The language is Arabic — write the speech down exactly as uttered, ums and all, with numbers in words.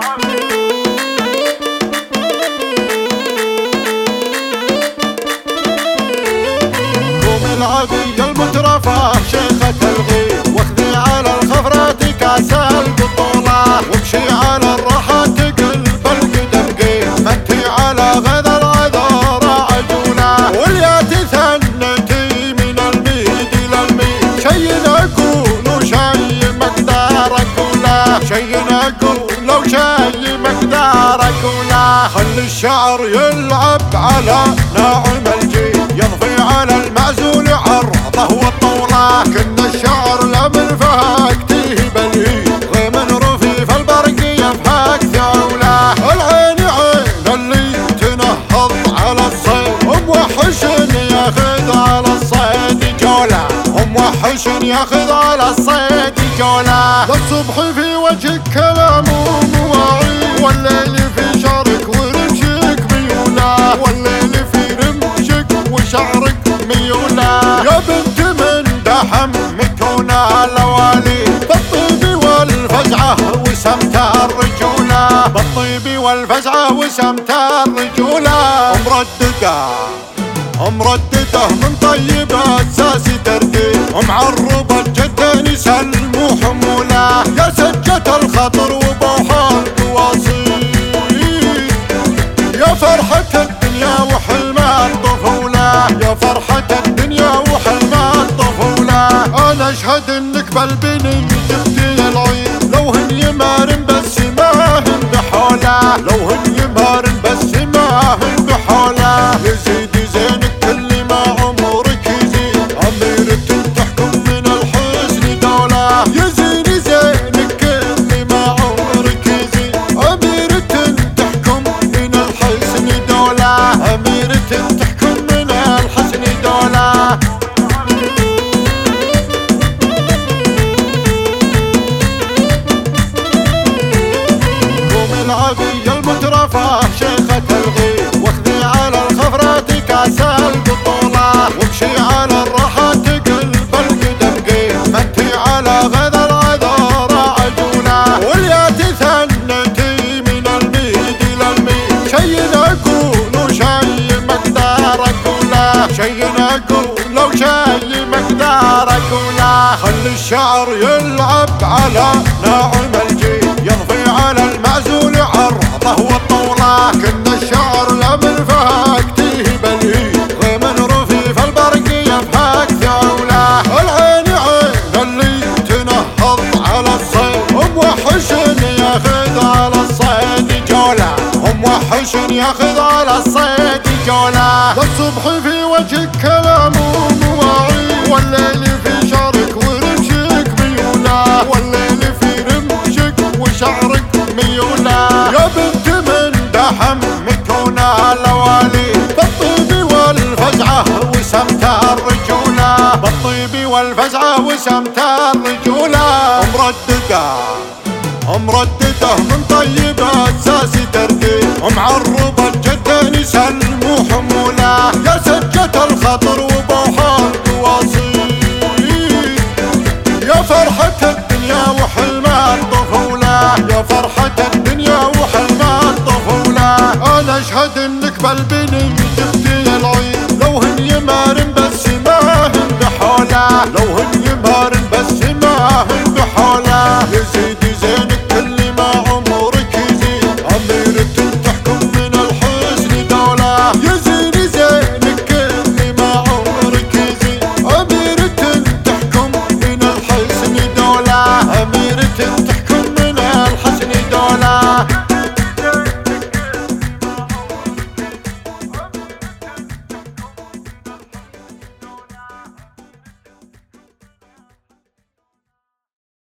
العبية المترفة شيخة الغيب، واخذي على الخفرات كاس البطولة، وامشي على الراحة تقلب القدم قيم، ما انتي على غدا العذارى عجولة، واليا تثنتي من الميد الى الميد، شي نقول وشي مقدار اقوله، شي نقول وشي مقدار اقوله، خلي الشعر يلعب على ناعم الجيل، يضفي على المعزول عرضه والطولة، كن الشعر لمن فاكتيه بلهي، غمن رفيف البرق يفحك ثعوله، العين عين اللي تنهض على الصيد، ام وحش ياخذ على الصيد جولة، ام وحش ياخذ على الصيد جولة، للصبح في وجهك كلام مواعيد، والليل في شعرك ورمشك ميولة، والليل في رمشك وشعرك ميولة، يا بنت من دحم مكونة الأوالي، بالطيب والفزعة وسمت الرجولة، بالطيب والفزعة وسمت الرجولة، مرددة مرددة من طيب أساس ترديد، معربة جدا يسلموا حمولة، يا سجة الخطر وبوحة القواصيد، يا فرحة الدنيا وحلمها الطفولة، يا فرحة الدنيا وحلمها الطفولة، أنا أشهد إنك بالبني جبتي العيد، لو هن يمارن بس ما هن بحولة، لو هن يمارن بس ما هن بحولة، يزيد زينك كل ما عمرك يزيد، أميرة تحكم من الحسن دولة، يزيد زينك كل ما عمرك يزيد، أميرة تحكم من الحسن دولة، أميرة تحكم من الحسن دولة. العبية المترفة شيخة الغيب، واخذي على الخفرات كاس البطولة، وامشي على الراحة تقلب القدم قيم، ما انتي على غدا العذارى عجولة، واليا تثنتي من الميد الى الميد، شي نقول وشي مقدار اقوله، شي نقول وشي مقدار اقوله، خلي الشعر يلعب على ناعم الجيل، يضفي على المعزول عرضه والطولة، كن الشعر لمن فاكتيه بلهي، غمن رفيف البرق يفحك ثعوله، العين عين اللي تنهض على الصيد، ام وحش ياخذ على الصيد جولة، ام وحش ياخذ على الصيد جولة، للصبح في وجهك كلام مواعيد، والليل في شعرك ورمشك ميولة، والليل في رمشك وشعرك ميولة، يا بنت من دحم مكونة الأوالي، بالطيب والفزعة وسمت الرجولة، بالطيب والفزعة وسمت الرجولة، مرددة مرددة من طيب أساس ترديد، معربة جدا يسلموا حمولة، يا سجة الخطر